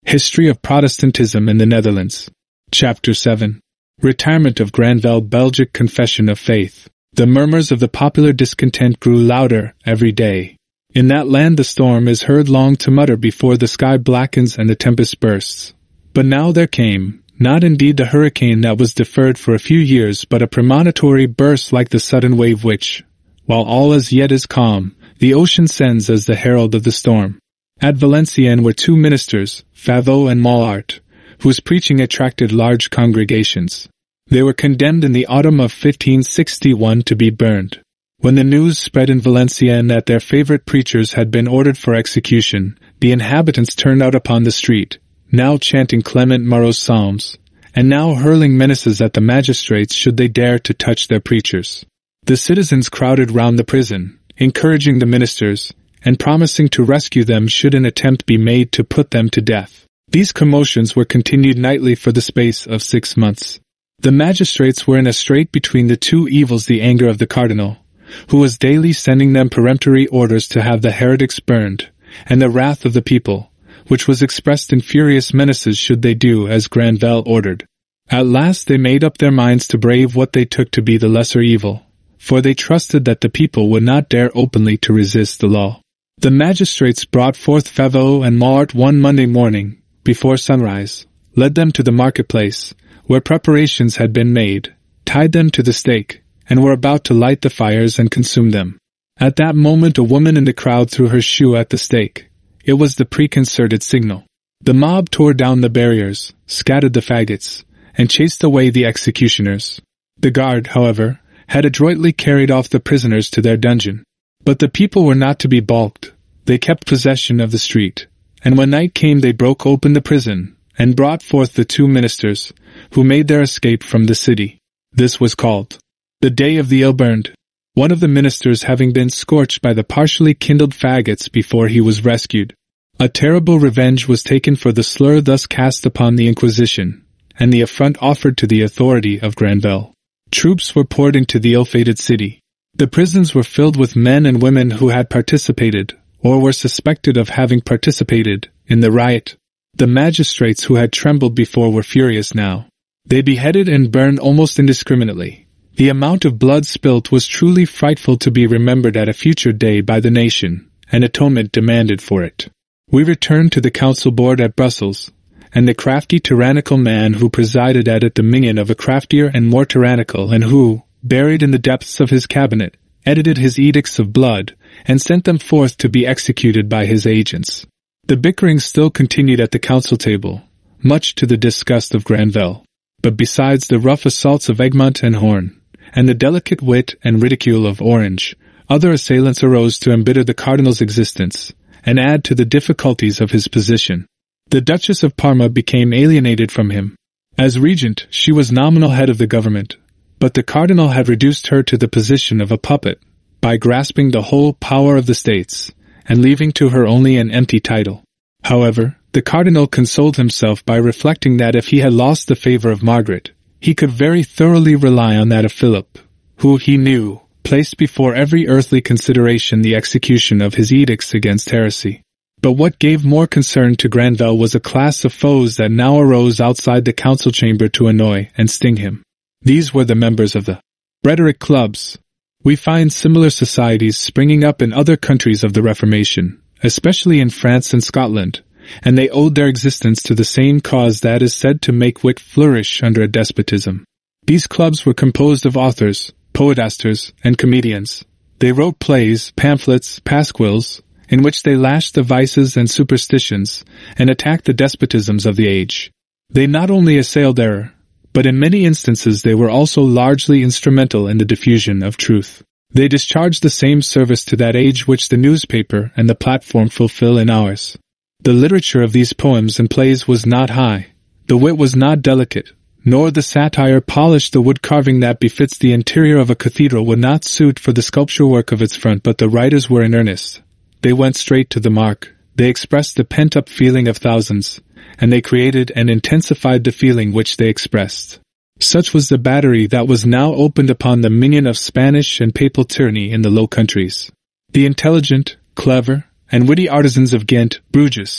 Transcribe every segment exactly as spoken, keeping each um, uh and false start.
History of Protestantism in the Netherlands. Chapter seven. Retirement of Granvelle. Belgic Confession of Faith. The murmurs of the popular discontent grew louder every day. In that land the storm is heard long to mutter before the sky blackens and the tempest bursts. But now there came, not indeed the hurricane that was deferred for a few years, but a premonitory burst like the sudden wave which, while all as yet is calm, the ocean sends as the herald of the storm. At Valenciennes were two ministers, Favot and Mollart, whose preaching attracted large congregations. They were condemned in the autumn of fifteen sixty-one to be burned. When the news spread in Valenciennes that their favorite preachers had been ordered for execution, the inhabitants turned out upon the street, now chanting Clement Marot's psalms, and now hurling menaces at the magistrates should they dare to touch their preachers. The citizens crowded round the prison, encouraging the ministers, and promising to rescue them should an attempt be made to put them to death. These commotions were continued nightly for the space of six months. The magistrates were in a strait between the two evils: the anger of the cardinal, who was daily sending them peremptory orders to have the heretics burned, and the wrath of the people, which was expressed in furious menaces should they do as Granvelle ordered. At last they made up their minds to brave what they took to be the lesser evil, for they trusted that the people would not dare openly to resist the law. The magistrates brought forth Favot and Mollart one Monday morning, before sunrise, led them to the marketplace, where preparations had been made, tied them to the stake, and were about to light the fires and consume them. At that moment a woman in the crowd threw her shoe at the stake. It was the preconcerted signal. The mob tore down the barriers, scattered the faggots, and chased away the executioners. The guard, however, had adroitly carried off the prisoners to their dungeon. But the people were not to be balked. They kept possession of the street, and when night came they broke open the prison, and brought forth the two ministers, who made their escape from the city. This was called the Day of the Ill Burned, one of the ministers having been scorched by the partially kindled faggots before he was rescued. A terrible revenge was taken for the slur thus cast upon the Inquisition, and the affront offered to the authority of Granvelle. Troops were poured into the ill-fated city. The prisons were filled with men and women who had participated, or were suspected of having participated, in the riot. The magistrates who had trembled before were furious now. They beheaded and burned almost indiscriminately. The amount of blood spilt was truly frightful to be remembered at a future day by the nation, and atonement demanded for it. We returned to the council board at Brussels, and the crafty tyrannical man who presided at it, the minion of a craftier and more tyrannical, and who, buried in the depths of his cabinet, edited his edicts of blood, and sent them forth to be executed by his agents. The bickering still continued at the council table, much to the disgust of Granvelle. But besides the rough assaults of Egmont and Horn, and the delicate wit and ridicule of Orange, other assailants arose to embitter the cardinal's existence, and add to the difficulties of his position. The Duchess of Parma became alienated from him. As regent, she was nominal head of the government, but the cardinal had reduced her to the position of a puppet, by grasping the whole power of the states, and leaving to her only an empty title. However, the cardinal consoled himself by reflecting that if he had lost the favor of Margaret, he could very thoroughly rely on that of Philip, who, he knew, placed before every earthly consideration the execution of his edicts against heresy. But what gave more concern to Granvelle was a class of foes that now arose outside the council chamber to annoy and sting him. These were the members of the rhetoric clubs. We find similar societies springing up in other countries of the Reformation, especially in France and Scotland, and they owed their existence to the same cause that is said to make wit flourish under a despotism. These clubs were composed of authors, poetasters, and comedians. They wrote plays, pamphlets, pasquils, in which they lashed the vices and superstitions, and attacked the despotisms of the age. They not only assailed error, but in many instances they were also largely instrumental in the diffusion of truth. They discharged the same service to that age which the newspaper and the platform fulfill in ours. The literature of these poems and plays was not high, the wit was not delicate, nor the satire polished. The wood carving that befits the interior of a cathedral would not suit for the sculpture work of its front, but the writers were in earnest. They went straight to the mark, they expressed the pent-up feeling of thousands, and they created and intensified the feeling which they expressed. Such was the battery that was now opened upon the minion of Spanish and papal tyranny in the Low Countries. The intelligent, clever, and witty artisans of Ghent, Bruges,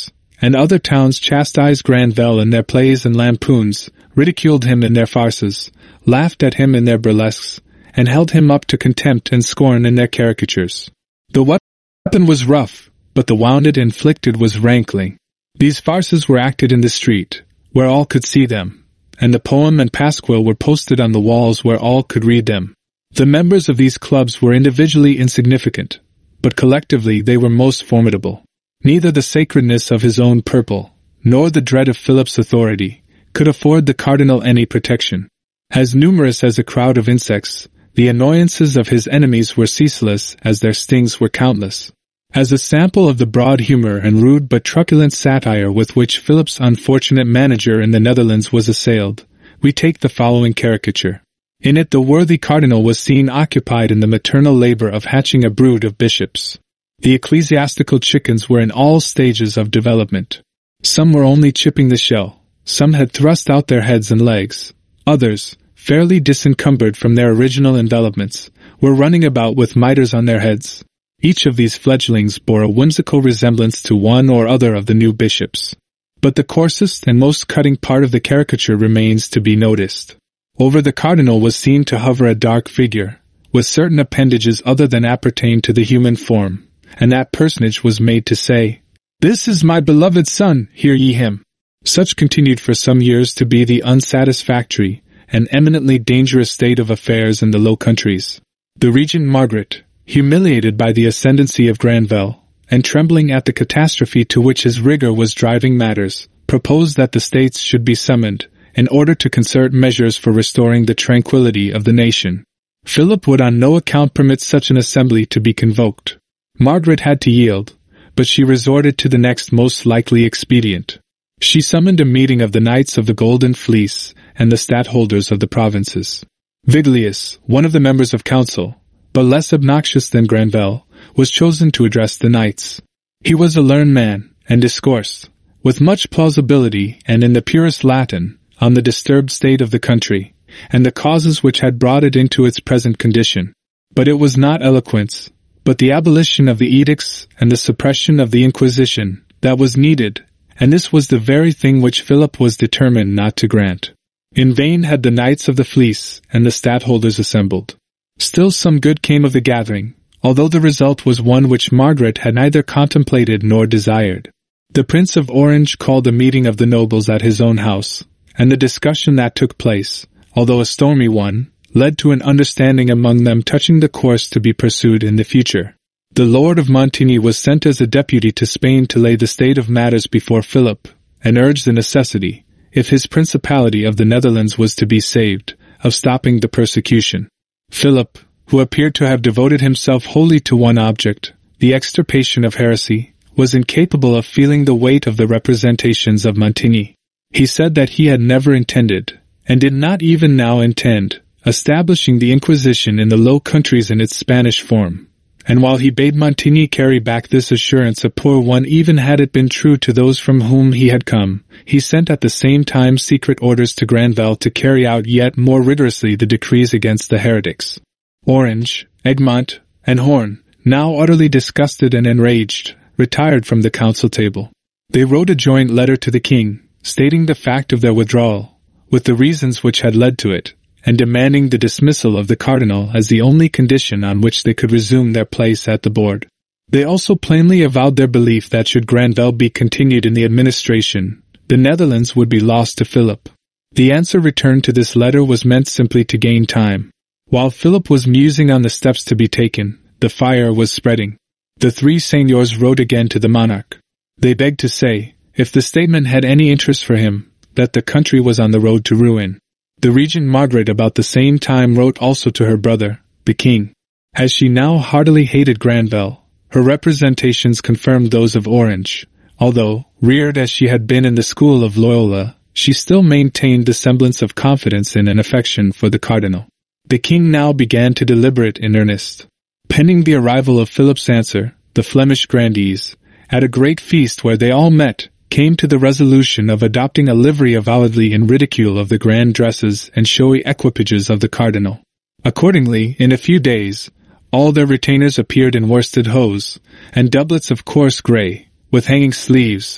and other towns chastised Granvelle in their plays and lampoons, ridiculed him in their farces, laughed at him in their burlesques, and held him up to contempt and scorn in their caricatures. The weapon was rough, but the wound it inflicted was rankling. These farces were acted in the street, where all could see them, and the poem and pasquil were posted on the walls where all could read them. The members of these clubs were individually insignificant, but collectively they were most formidable. Neither the sacredness of his own purple, nor the dread of Philip's authority, could afford the cardinal any protection. As numerous as a crowd of insects, the annoyances of his enemies were ceaseless as their stings were countless. As a sample of the broad humor and rude but truculent satire with which Philip's unfortunate manager in the Netherlands was assailed, we take the following caricature. In it the worthy cardinal was seen occupied in the maternal labor of hatching a brood of bishops. The ecclesiastical chickens were in all stages of development. Some were only chipping the shell, some had thrust out their heads and legs, others, fairly disencumbered from their original envelopments, were running about with mitres on their heads. Each of these fledglings bore a whimsical resemblance to one or other of the new bishops. But the coarsest and most cutting part of the caricature remains to be noticed. Over the cardinal was seen to hover a dark figure, with certain appendages other than appertain to the human form, and that personage was made to say, "This is my beloved son, hear ye him." Such continued for some years to be the unsatisfactory and eminently dangerous state of affairs in the Low Countries. The Regent Margaret, humiliated by the ascendancy of Granvelle, and trembling at the catastrophe to which his rigor was driving matters, proposed that the states should be summoned, in order to concert measures for restoring the tranquillity of the nation. Philip would on no account permit such an assembly to be convoked. Margaret had to yield, but she resorted to the next most likely expedient. She summoned a meeting of the Knights of the Golden Fleece and the stadtholders of the provinces. Viglius, one of the members of council, but less obnoxious than Granvelle, was chosen to address the knights. He was a learned man, and discoursed, with much plausibility and in the purest Latin, on the disturbed state of the country, and the causes which had brought it into its present condition. But it was not eloquence, but the abolition of the edicts and the suppression of the Inquisition, that was needed, and this was the very thing which Philip was determined not to grant. In vain had the Knights of the Fleece and the stadtholders assembled. Still some good came of the gathering, although the result was one which Margaret had neither contemplated nor desired. The Prince of Orange called a meeting of the nobles at his own house, and the discussion that took place, although a stormy one, led to an understanding among them touching the course to be pursued in the future. The Lord of Montigny was sent as a deputy to Spain to lay the state of matters before Philip, and urge the necessity, if his principality of the Netherlands was to be saved, of stopping the persecution. Philip, who appeared to have devoted himself wholly to one object, the extirpation of heresy, was incapable of feeling the weight of the representations of Montigny. He said that he had never intended, and did not even now intend, establishing the Inquisition in the Low Countries in its Spanish form. And while he bade Montigny carry back this assurance a poor one even had it been true to those from whom he had come, he sent at the same time secret orders to Granvelle to carry out yet more rigorously the decrees against the heretics. Orange, Egmont, and Horn, now utterly disgusted and enraged, retired from the council table. They wrote a joint letter to the king, stating the fact of their withdrawal, with the reasons which had led to it, and demanding the dismissal of the cardinal as the only condition on which they could resume their place at the board. They also plainly avowed their belief that should Granvelle be continued in the administration, the Netherlands would be lost to Philip. The answer returned to this letter was meant simply to gain time. While Philip was musing on the steps to be taken, the fire was spreading. The three seigneurs wrote again to the monarch. They begged to say, if the statement had any interest for him, that the country was on the road to ruin. The Regent Margaret about the same time wrote also to her brother, the king. As she now heartily hated Granvelle, her representations confirmed those of Orange. Although, reared as she had been in the school of Loyola, she still maintained the semblance of confidence in and affection for the cardinal. The king now began to deliberate in earnest. Pending the arrival of Philip's answer, the Flemish grandees, at a great feast where they all met, came to the resolution of adopting a livery avowedly in ridicule of the grand dresses and showy equipages of the cardinal. Accordingly, in a few days, all their retainers appeared in worsted hose, and doublets of coarse grey, with hanging sleeves,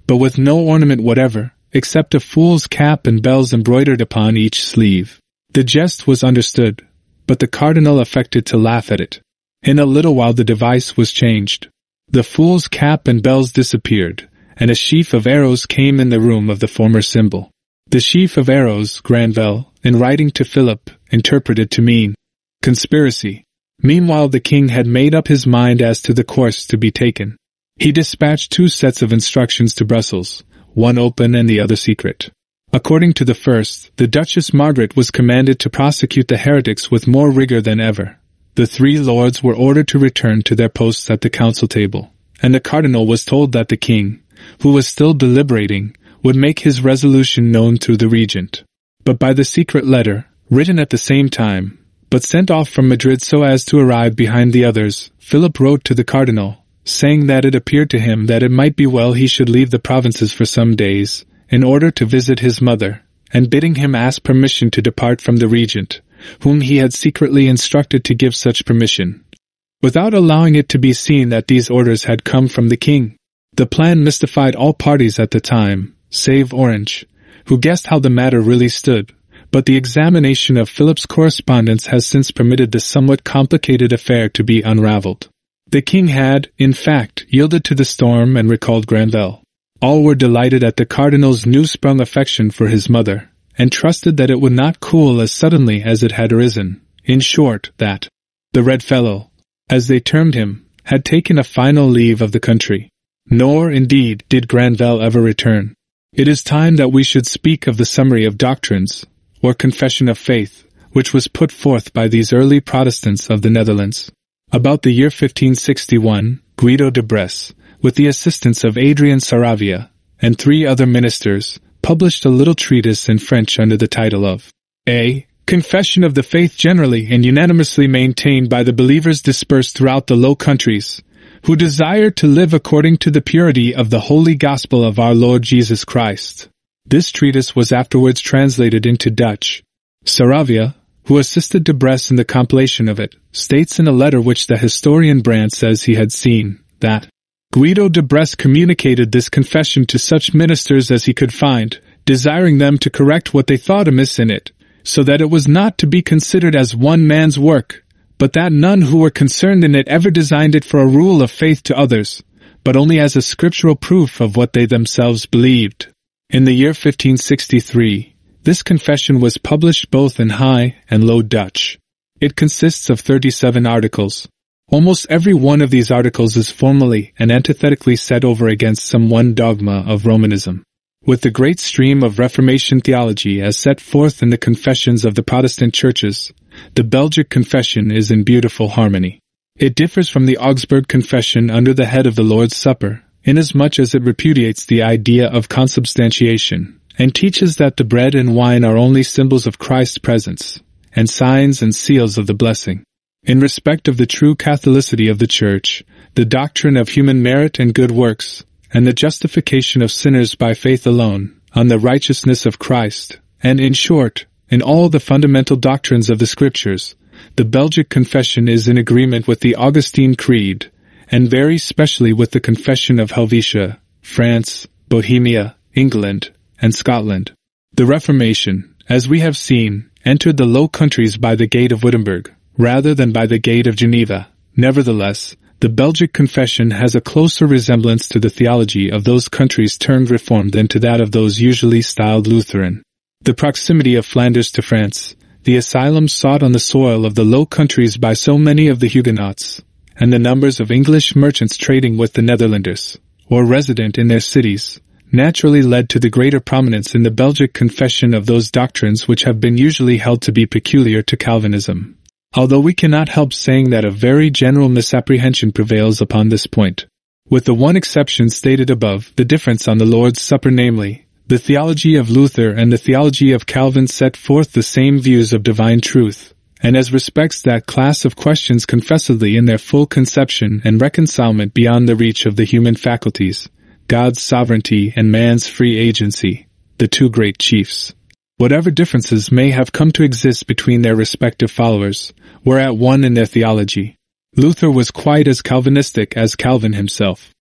but with no ornament whatever, except a fool's cap and bells embroidered upon each sleeve. The jest was understood, but the cardinal affected to laugh at it. In a little while the device was changed. The fool's cap and bells disappeared, and a sheaf of arrows came in the room of the former symbol. The sheaf of arrows, Granvelle, in writing to Philip, interpreted to mean conspiracy. Meanwhile the king had made up his mind as to the course to be taken. He dispatched two sets of instructions to Brussels, one open and the other secret. According to the first, the Duchess Margaret was commanded to prosecute the heretics with more rigor than ever. The three lords were ordered to return to their posts at the council table, and the cardinal was told that the king, who was still deliberating, would make his resolution known through the regent. But by the secret letter, written at the same time, but sent off from Madrid so as to arrive behind the others, Philip wrote to the cardinal, saying that it appeared to him that it might be well he should leave the provinces for some days, in order to visit his mother, and bidding him ask permission to depart from the regent, whom he had secretly instructed to give such permission, without allowing it to be seen that these orders had come from the king. The plan mystified all parties at the time, save Orange, who guessed how the matter really stood, but the examination of Philip's correspondence has since permitted the somewhat complicated affair to be unraveled. The king had, in fact, yielded to the storm and recalled Granvelle. All were delighted at the cardinal's new-sprung affection for his mother, and trusted that it would not cool as suddenly as it had arisen. In short, that the Red Fellow, as they termed him, had taken a final leave of the country. Nor, indeed, did Granvelle ever return. It is time that we should speak of the summary of doctrines, or confession of faith, which was put forth by these early Protestants of the Netherlands. About the year fifteen sixty-one, Guido de Bresse, with the assistance of Adrian Saravia, and three other ministers, published a little treatise in French under the title of A Confession of the Faith generally and unanimously maintained by the believers dispersed throughout the Low Countries, who desire to live according to the purity of the holy gospel of our Lord Jesus Christ. This treatise was afterwards translated into Dutch. Saravia, who assisted de Bresse in the compilation of it, states in a letter which the historian Brandt says he had seen, that Guido de Bresse communicated this confession to such ministers as he could find, desiring them to correct what they thought amiss in it, so that it was not to be considered as one man's work, but that none who were concerned in it ever designed it for a rule of faith to others, but only as a scriptural proof of what they themselves believed. In the year fifteen sixty-three, this confession was published both in High and Low Dutch. It consists of thirty-seven articles. Almost every one of these articles is formally and antithetically set over against some one dogma of Romanism. With the great stream of Reformation theology as set forth in the confessions of the Protestant churches, the Belgic Confession is in beautiful harmony. It differs from the Augsburg Confession under the head of the Lord's Supper, inasmuch as it repudiates the idea of consubstantiation, and teaches that the bread and wine are only symbols of Christ's presence, and signs and seals of the blessing. In respect of the true Catholicity of the Church, the doctrine of human merit and good works, and the justification of sinners by faith alone, on the righteousness of Christ, and in short, in all the fundamental doctrines of the Scriptures, the Belgic Confession is in agreement with the Augustine Creed, and very specially with the Confession of Helvetia, France, Bohemia, England, and Scotland. The Reformation, as we have seen, entered the Low Countries by the gate of Wittenberg, rather than by the gate of Geneva. Nevertheless, the Belgic Confession has a closer resemblance to the theology of those countries termed Reformed than to that of those usually styled Lutheran. The proximity of Flanders to France, the asylum sought on the soil of the Low Countries by so many of the Huguenots, and the numbers of English merchants trading with the Netherlanders, or resident in their cities, naturally led to the greater prominence in the Belgic Confession of those doctrines which have been usually held to be peculiar to Calvinism. Although we cannot help saying that a very general misapprehension prevails upon this point. With the one exception stated above, the difference on the Lord's Supper, namely, the theology of Luther and the theology of Calvin set forth the same views of divine truth, and as respects that class of questions confessedly in their full conception and reconcilement beyond the reach of the human faculties, God's sovereignty and man's free agency, the two great chiefs, whatever differences may have come to exist between their respective followers, were at one in their theology. Luther was quite as Calvinistic as Calvin himself.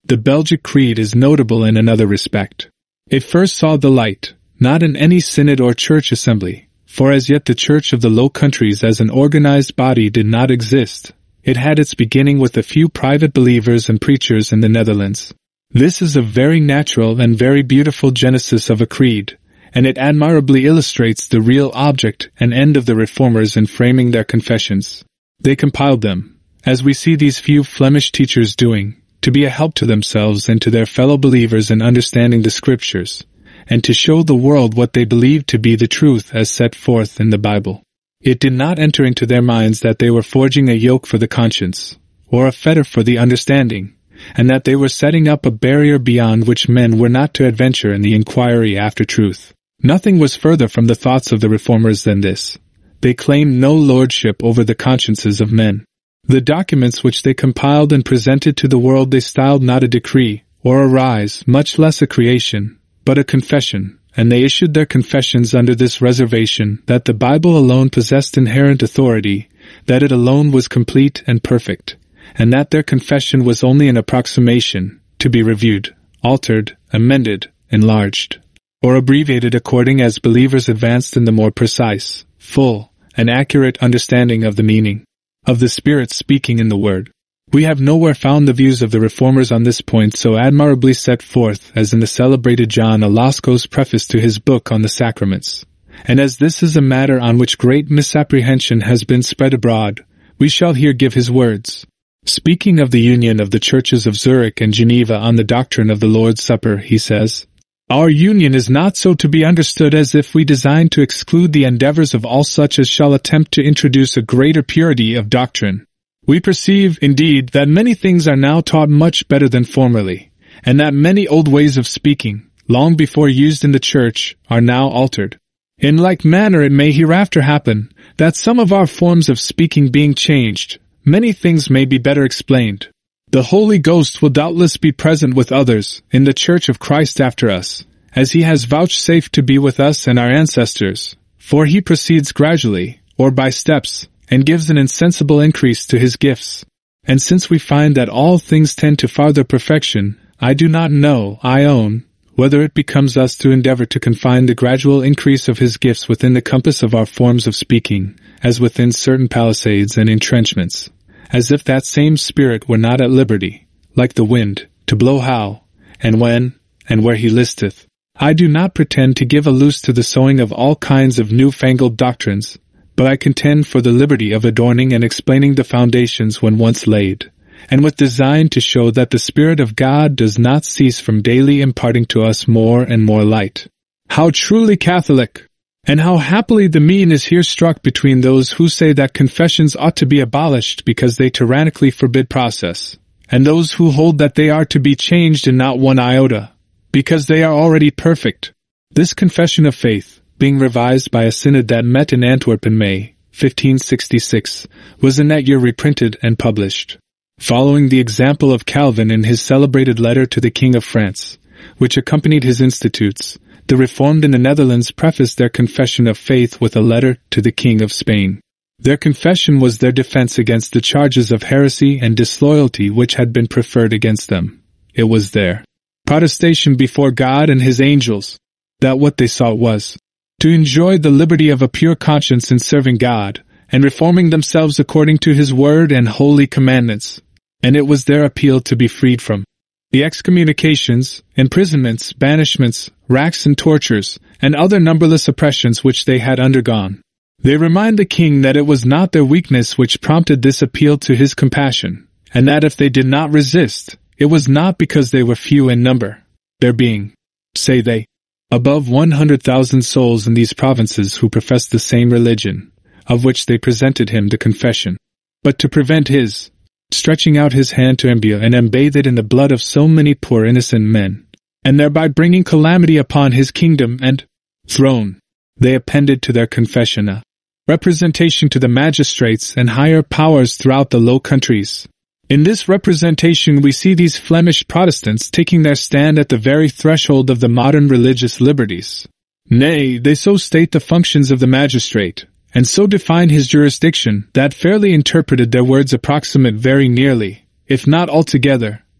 The Belgic Creed is notable in another respect. It first saw the light, not in any synod or church assembly, for as yet the Church of the Low Countries as an organized body did not exist. It had its beginning with a few private believers and preachers in the Netherlands. This is a very natural and very beautiful genesis of a creed, and it admirably illustrates the real object and end of the Reformers in framing their confessions. They compiled them, as we see these few Flemish teachers doing, to be a help to themselves and to their fellow believers in understanding the Scriptures, and to show the world what they believed to be the truth as set forth in the Bible. It did not enter into their minds that they were forging a yoke for the conscience, or a fetter for the understanding, and that they were setting up a barrier beyond which men were not to adventure in the inquiry after truth. Nothing was further from the thoughts of the Reformers than this. They claimed no lordship over the consciences of men. The documents which they compiled and presented to the world they styled not a decree, or a rise, much less a creation, but a confession, and they issued their confessions under this reservation that the Bible alone possessed inherent authority, that it alone was complete and perfect, and that their confession was only an approximation, to be reviewed, altered, amended, enlarged, or abbreviated according as believers advanced in the more precise, full, and accurate understanding of the meaning of the Spirit speaking in the Word. We have nowhere found the views of the Reformers on this point so admirably set forth as in the celebrated John Alasko's preface to his book on the Sacraments. And as this is a matter on which great misapprehension has been spread abroad, we shall here give his words. Speaking of the union of the churches of Zurich and Geneva on the doctrine of the Lord's Supper, he says, "Our union is not so to be understood as if we design to exclude the endeavors of all such as shall attempt to introduce a greater purity of doctrine. We perceive, indeed, that many things are now taught much better than formerly, and that many old ways of speaking, long before used in the Church, are now altered. In like manner it may hereafter happen, that some of our forms of speaking being changed, many things may be better explained. The Holy Ghost will doubtless be present with others in the Church of Christ after us, as he has vouchsafed to be with us and our ancestors, for he proceeds gradually, or by steps, and gives an insensible increase to his gifts. And since we find that all things tend to farther perfection, I do not know, I own, whether it becomes us to endeavor to confine the gradual increase of his gifts within the compass of our forms of speaking, as within certain palisades and entrenchments, as if that same Spirit were not at liberty, like the wind, to blow how, and when, and where he listeth. I do not pretend to give a loose to the sowing of all kinds of new-fangled doctrines, but I contend for the liberty of adorning and explaining the foundations when once laid, and with design to show that the Spirit of God does not cease from daily imparting to us more and more light. How truly Catholic! And how happily the mean is here struck between those who say that confessions ought to be abolished because they tyrannically forbid process, and those who hold that they are to be changed in not one iota, because they are already perfect. This confession of faith, being revised by a synod that met in Antwerp in May, fifteen sixty-six, was in that year reprinted and published. Following the example of Calvin in his celebrated letter to the King of France, which accompanied his Institutes, the Reformed in the Netherlands prefaced their confession of faith with a letter to the King of Spain. Their confession was their defense against the charges of heresy and disloyalty which had been preferred against them. It was their protestation before God and his angels that what they sought was to enjoy the liberty of a pure conscience in serving God, and reforming themselves according to his word and holy commandments, and it was their appeal to be freed from the excommunications, imprisonments, banishments, racks and tortures, and other numberless oppressions which they had undergone. They remind the king that it was not their weakness which prompted this appeal to his compassion, and that if they did not resist, it was not because they were few in number, there being, say they, above one hundred thousand souls in these provinces who professed the same religion, of which they presented him the confession, but to prevent his stretching out his hand to imbue and embathe it in the blood of so many poor innocent men, and thereby bringing calamity upon his kingdom and throne, they appended to their confession a representation to the magistrates and higher powers throughout the Low Countries. In this representation we see these Flemish Protestants taking their stand at the very threshold of the modern religious liberties. Nay, they so state the functions of the magistrate, and so define his jurisdiction, that fairly interpreted their words approximate very nearly, if not altogether,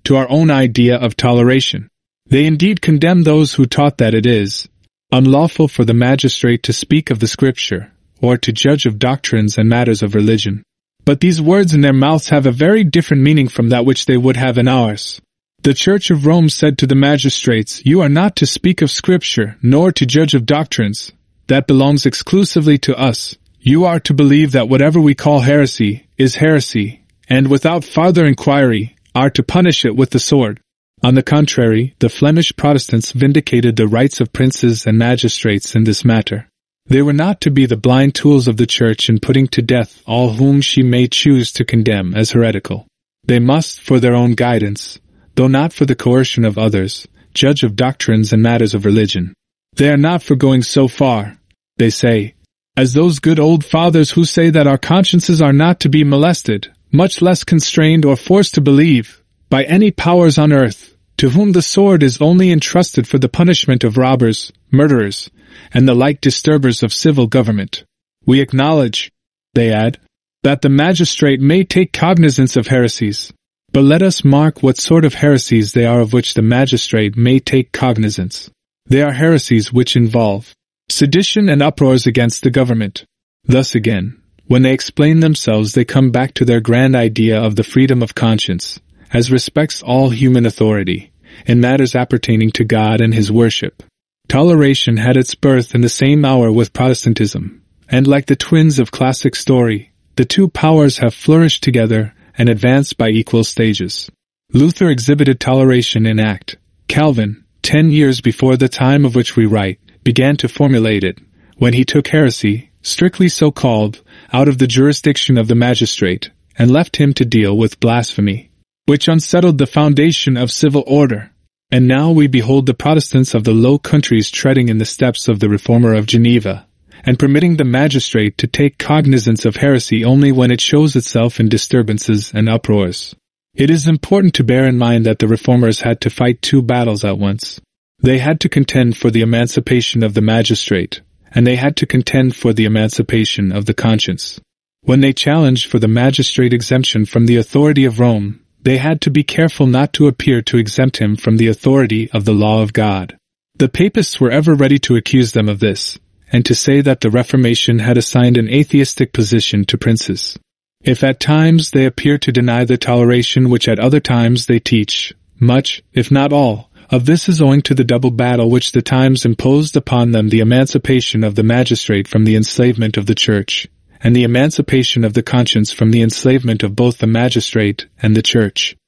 to our own idea of toleration. They indeed condemn those who taught that it is unlawful for the magistrate to speak of the Scripture, or to judge of doctrines and matters of religion. But these words in their mouths have a very different meaning from that which they would have in ours. The Church of Rome said to the magistrates, "You are not to speak of Scripture, nor to judge of doctrines. That belongs exclusively to us. You are to believe that whatever we call heresy is heresy, and without farther inquiry are to punish it with the sword." On the contrary, the Flemish Protestants vindicated the rights of princes and magistrates in this matter. They were not to be the blind tools of the Church in putting to death all whom she may choose to condemn as heretical. They must, for their own guidance, though not for the coercion of others, judge of doctrines and matters of religion. They are not for going so far, they say, as those good old fathers who say that our consciences are not to be molested, much less constrained or forced to believe, by any powers on earth, to whom the sword is only entrusted for the punishment of robbers, murderers, and the like disturbers of civil government. We acknowledge, they add, that the magistrate may take cognizance of heresies, but let us mark what sort of heresies they are of which the magistrate may take cognizance. They are heresies which involve sedition and uproars against the government. Thus again, when they explain themselves, they come back to their grand idea of the freedom of conscience, as respects all human authority, in matters appertaining to God and His worship. Toleration had its birth in the same hour with Protestantism, and like the twins of classic story, the two powers have flourished together and advanced by equal stages. Luther exhibited toleration in act. Calvin, ten years before the time of which we write, began to formulate it, when he took heresy, strictly so called, out of the jurisdiction of the magistrate, and left him to deal with blasphemy, which unsettled the foundation of civil order. And now we behold the Protestants of the Low Countries treading in the steps of the Reformer of Geneva, and permitting the magistrate to take cognizance of heresy only when it shows itself in disturbances and uproars. It is important to bear in mind that the Reformers had to fight two battles at once. They had to contend for the emancipation of the magistrate, and they had to contend for the emancipation of the conscience. When they challenged for the magistrate exemption from the authority of Rome, they had to be careful not to appear to exempt him from the authority of the law of God. The Papists were ever ready to accuse them of this, and to say that the Reformation had assigned an atheistic position to princes. If at times they appear to deny the toleration which at other times they teach, much, if not all, of this is owing to the double battle which the times imposed upon them: the emancipation of the magistrate from the enslavement of the Church, and the emancipation of the conscience from the enslavement of both the magistrate and the Church.